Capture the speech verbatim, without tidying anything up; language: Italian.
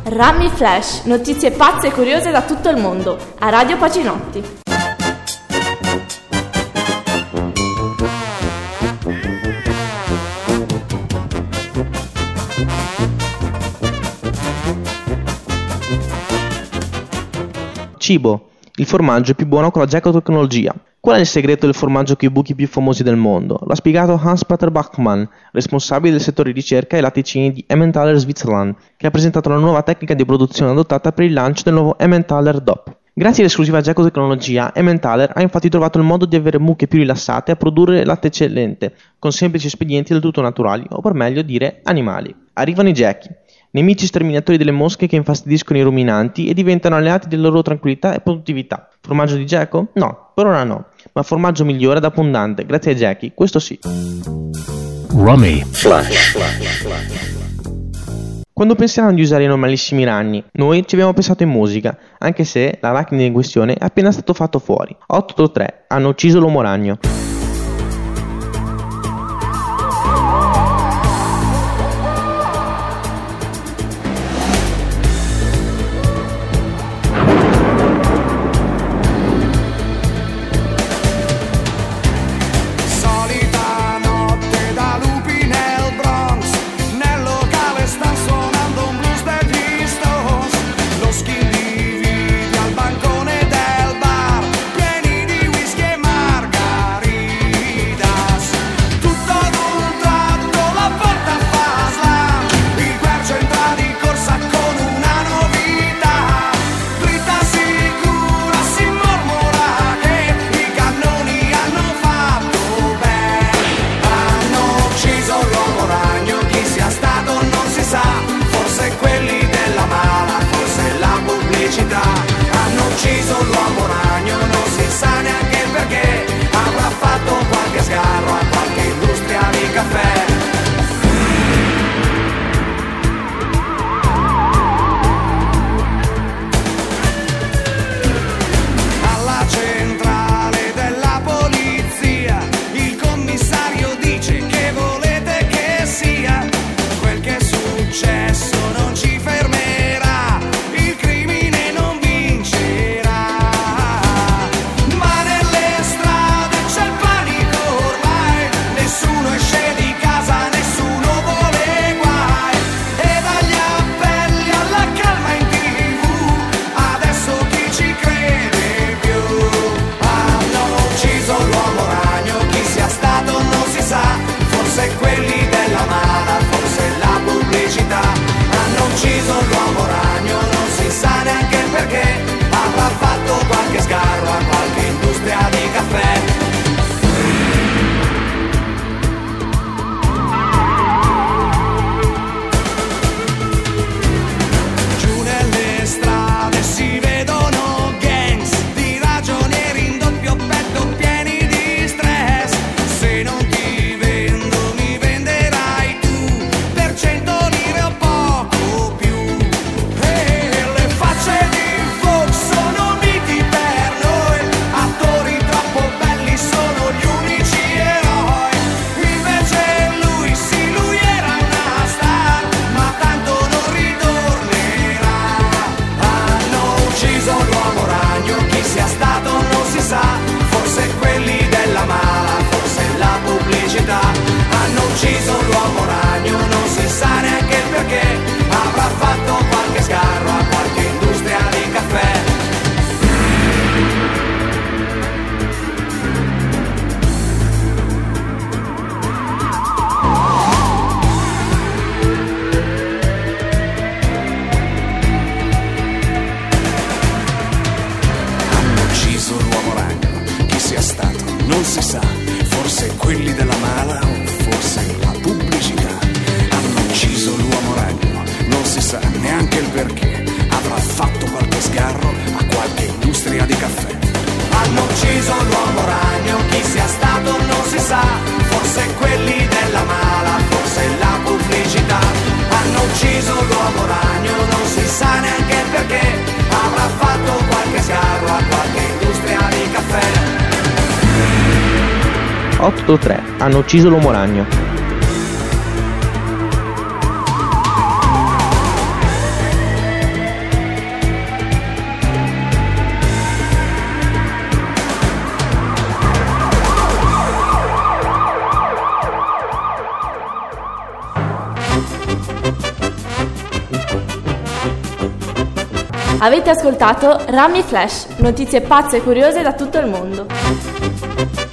Rummy Flash, notizie pazze e curiose da tutto il mondo, a Radio Paginotti. Cibo. Il formaggio è più buono con la Geco-tecnologia. Qual è il segreto del formaggio con i buchi più famosi del mondo? L'ha spiegato Hans-Peter Bachmann, responsabile del settore ricerca e latticini di Emmentaler Switzerland, che ha presentato la nuova tecnica di produzione adottata per il lancio del nuovo Emmentaler D O P. Grazie all'esclusiva Geco-tecnologia, Emmentaler ha infatti trovato il modo di avere mucche più rilassate a produrre latte eccellente, con semplici espedienti del tutto naturali, o per meglio dire animali. Arrivano i gechi, nemici sterminatori delle mosche che infastidiscono i ruminanti e diventano alleati della loro tranquillità e produttività. Formaggio di geco? No, per ora no, ma formaggio migliore ed abbondante, grazie ai gechi, questo sì. Rummy Flash. Quando pensiamo di usare i normalissimi ragni, noi ci abbiamo pensato in musica, anche se l'arachnide in questione è appena stato fatto fuori. otto tre hanno ucciso l'uomo ragno. Non si sa, forse quelli della mala o forse la pubblicità. Hanno ucciso l'uomo ragno, non si sa neanche il perché. Avrà fatto qualche sgarro a qualche industria di caffè. Hanno ucciso l'uomo ragno, chi sia stato non si sa. Forse quelli della mala, forse la pubblicità. Hanno ucciso l'uomo ragno, non si sa neanche il perché. Avrà fatto qualche sgarro a qualche industria di caffè. otto tre hanno ucciso l'uomo ragno. Avete ascoltato Rami Flash, notizie pazze e curiose da tutto il mondo.